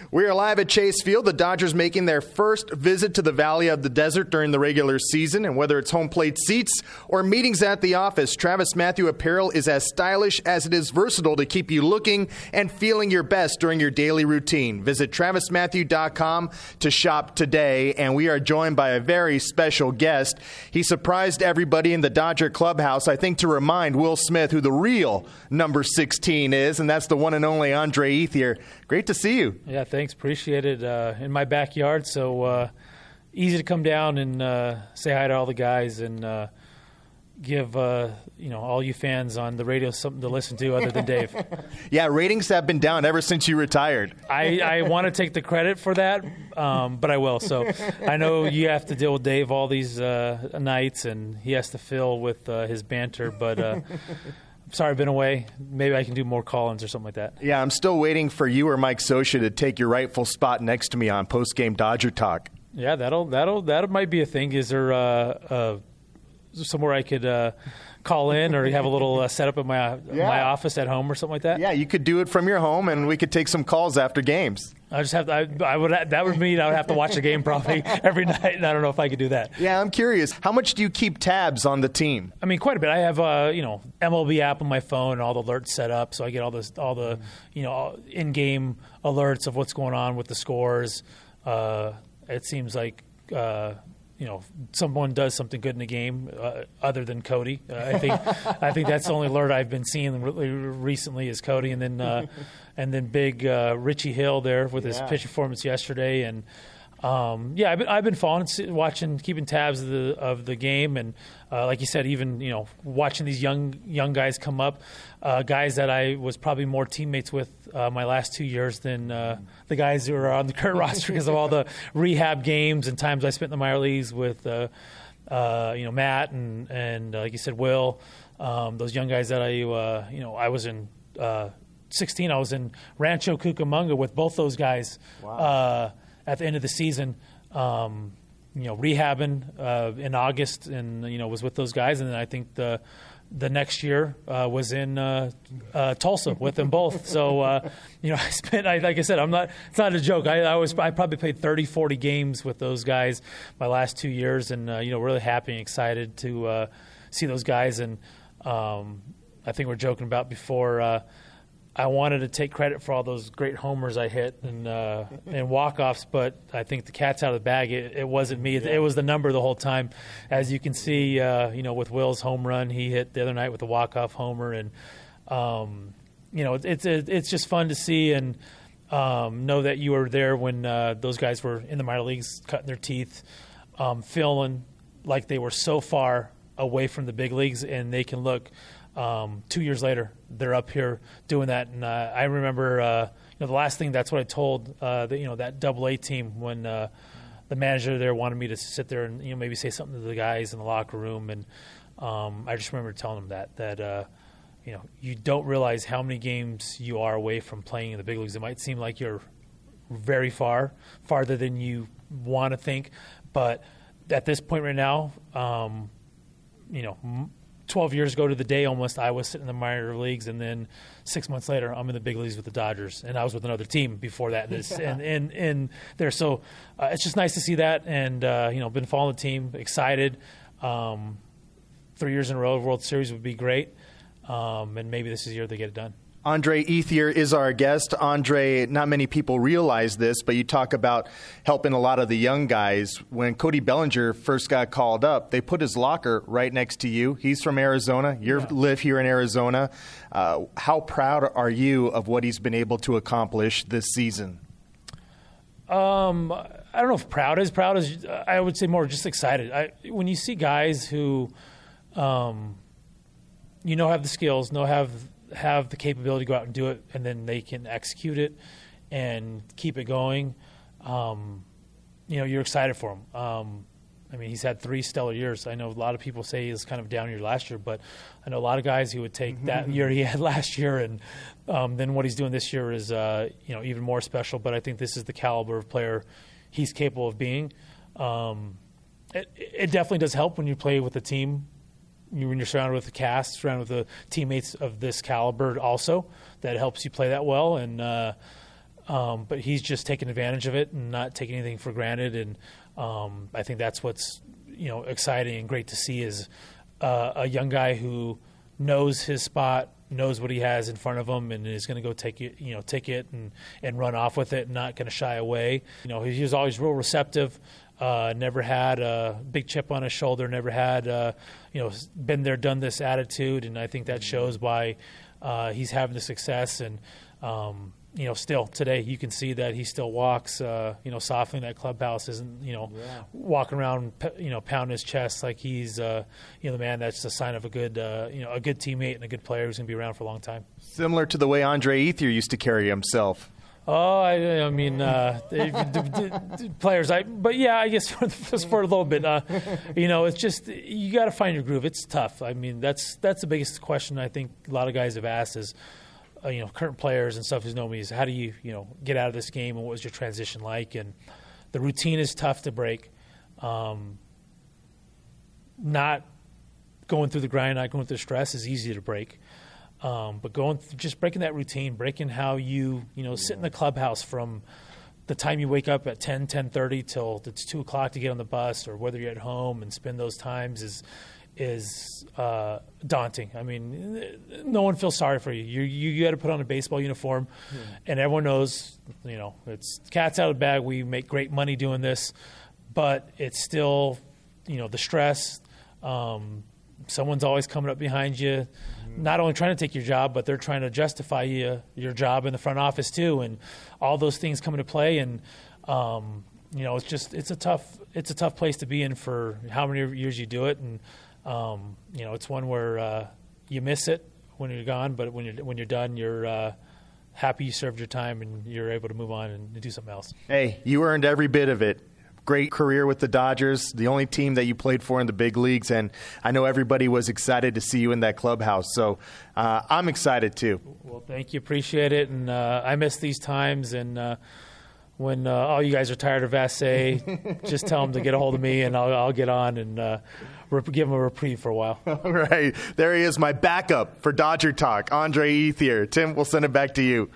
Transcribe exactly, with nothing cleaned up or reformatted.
We are live at Chase Field. The Dodgers making their first visit to the Valley of the Desert during the regular season. And whether it's home plate seats or meetings at the office, Travis Matthew apparel is as stylish as it is versatile to keep you looking and feeling your best during your daily routine. Visit travis matthew dot com to shop today. And we are joined by a very special guest. He surprised everybody in the Dodger clubhouse, I think, to remind Will Smith who the real number sixteen is, and that's the one and only Andre Ethier. Great to see you. Yeah, thanks. Appreciate it. Uh, in my backyard, so uh, easy to come down and uh, say hi to all the guys and uh, give uh, you know all you fans on the radio something to listen to other than Dave. Yeah, ratings have been down ever since you retired. I, I want to take the credit for that, um, but I will. So I know you have to deal with Dave all these uh, nights, and he has to fill with uh, his banter, but uh, sorry I've been away. Maybe I can do more call-ins or something like that. Yeah, I'm still waiting for you or Mike Scioscia to take your rightful spot next to me on post-game Dodger Talk. Yeah, that'll that'll that might be a thing. Is there uh, uh, somewhere I could uh, call in or have a little uh, setup at my Yeah. my office at home or something like that? Yeah, you could do it from your home, and we could take some calls after games. I just have to, I, I would that would mean I would have to watch the game probably every night, and I don't know if I could do that. Yeah, I'm curious. How much do you keep tabs on the team? I mean, quite a bit. I have uh, you know M L B app on my phone and all the alerts set up, so I get all this all the you know in-game alerts of what's going on with the scores. Uh, it seems like. Uh, You know, someone does something good in the game, uh, other than Cody. Uh, I think, I think that's the only alert I've been seeing really recently is Cody, and then, uh, and then big uh, Richie Hill there with his Yeah. pitch performance yesterday, and um, yeah, I've been, I've been following, watching, keeping tabs of the of the game, and uh, like you said, even you know, watching these young young guys come up, uh, guys that I was probably more teammates with uh, my last two years than uh, the guys who are on the current roster because of all the rehab games and times I spent in the minor leagues with uh, uh, you know Matt and and uh, like you said, Will, um, those young guys that I uh, you know I was in. Uh, sixteen, I was in Rancho Cucamonga with both those guys. Wow. Uh, at the end of the season, um, you know, rehabbing uh, in August, and you know, was with those guys, and then I think the the next year uh, was in uh, uh, Tulsa with them both. So uh, you know, I spent, I, like I said, I'm not. It's not a joke. I, I was, I probably played thirty, forty games with those guys my last two years, and uh, you know, really happy and excited to uh, see those guys. And um, I think we're joking about before. Uh, I wanted to take credit for all those great homers I hit and uh, and walk-offs, but I think the cat's out of the bag. It, it wasn't me. It, it was the number the whole time. As you can see, uh, you know, with Will's home run, he hit the other night with the walk-off homer, and um, you know, it's it's it's just fun to see and um, know that you were there when uh, those guys were in the minor leagues, cutting their teeth, um, feeling like they were so far away from the big leagues, and they can look. Um, two years later, they're up here doing that, and uh, I remember, uh, you know, the last thing. That's what I told, uh, the, you know, that Double A team when uh, the manager there wanted me to sit there and you know maybe say something to the guys in the locker room, and um, I just remember telling them that that uh, you know you don't realize how many games you are away from playing in the big leagues. It might seem like you're very far, farther than you want to think, but at this point right now, um, you know. M- twelve years ago to the day almost, I was sitting in the minor leagues, and then six months later, I'm in the big leagues with the Dodgers, and I was with another team before that. This, and, and, and there, so uh, it's just nice to see that, and uh, you know, been following the team, excited. Um, three years in a row, World Series would be great, um, and maybe this is the year they get it done. Andre Ethier is our guest. Andre, not many people realize this, but you talk about helping a lot of the young guys. When Cody Bellinger first got called up, they put his locker right next to you. He's from Arizona. You yeah. live here in Arizona. Uh, how proud are you of what he's been able to accomplish this season? Um, I don't know if proud is proud is. I would say more just excited. I, when you see guys who, um, you know, have the skills, know have have the capability to go out and do it, and then they can execute it and keep it going, um, you know, you're excited for him. Um, I mean, he's had three stellar years. I know a lot of people say he was kind of down year last year, but I know a lot of guys who would take that year he had last year, and um, then what he's doing this year is, uh, you know, even more special. But I think this is the caliber of player he's capable of being. Um, it, it definitely does help when you play with a team. When you're surrounded with the cast, surrounded with the teammates of this caliber also, that helps you play that well. And, uh, Um, but he's just taking advantage of it and not taking anything for granted. And um, I think that's what's you know exciting and great to see is uh, a young guy who knows his spot, knows what he has in front of him, and is going to go take it, you know, take it and, and run off with it, and not going to shy away. You know, he was always real receptive. Uh, never had a big chip on his shoulder. Never had, uh, you know, been there, done this attitude, and I think that shows why uh, he's having the success. And um, you know, still today you can see that he still walks, uh, you know, softly in that clubhouse. Isn't you know, yeah. walking around, you know, pounding his chest like he's, uh, you know, the man. That's a sign of a good, uh, you know, a good teammate and a good player who's going to be around for a long time. Similar to the way Andre Ethier used to carry himself. Oh, I, I mean, uh, players. I, but yeah, I guess for, just for a little bit, uh, you know, it's just you got to find your groove. It's tough. I mean, that's that's the biggest question I think a lot of guys have asked is, uh, you know, current players and stuff who know me is how do you, you know, get out of this game and what was your transition like? And the routine is tough to break. Um, not going through the grind, not going through the stress is easy to break. Um, but going th- just breaking that routine, breaking how you you know sit in the clubhouse from the time you wake up at ten, ten thirty till it's two o'clock to get on the bus, or whether you're at home and spend those times is is uh, daunting. I mean, no one feels sorry for you. You you, you got to put on a baseball uniform, yeah. and everyone knows you know it's cat's out of the bag. We make great money doing this, but it's still you know the stress. Um, someone's always coming up behind you. Not only trying to take your job, but they're trying to justify you, your job in the front office too, and all those things come into play. And um, you know, it's just it's a tough it's a tough place to be in for how many years you do it. And um, you know, it's one where uh, you miss it when you're gone, but when you're when you're done, you're uh, happy you served your time and you're able to move on and do something else. Hey, you earned every bit of it. Great career with the Dodgers, the only team that you played for in the big leagues, and I know everybody was excited to see you in that clubhouse. So uh, I'm excited too. Well, thank you, appreciate it, and uh, I miss these times. And uh, when uh, all you guys are tired of Vassay, just tell them to get a hold of me, and I'll, I'll get on and uh, rep- give them a reprieve for a while. All right, there he is, my backup for Dodger Talk, Andre Ethier. Tim, we'll send it back to you.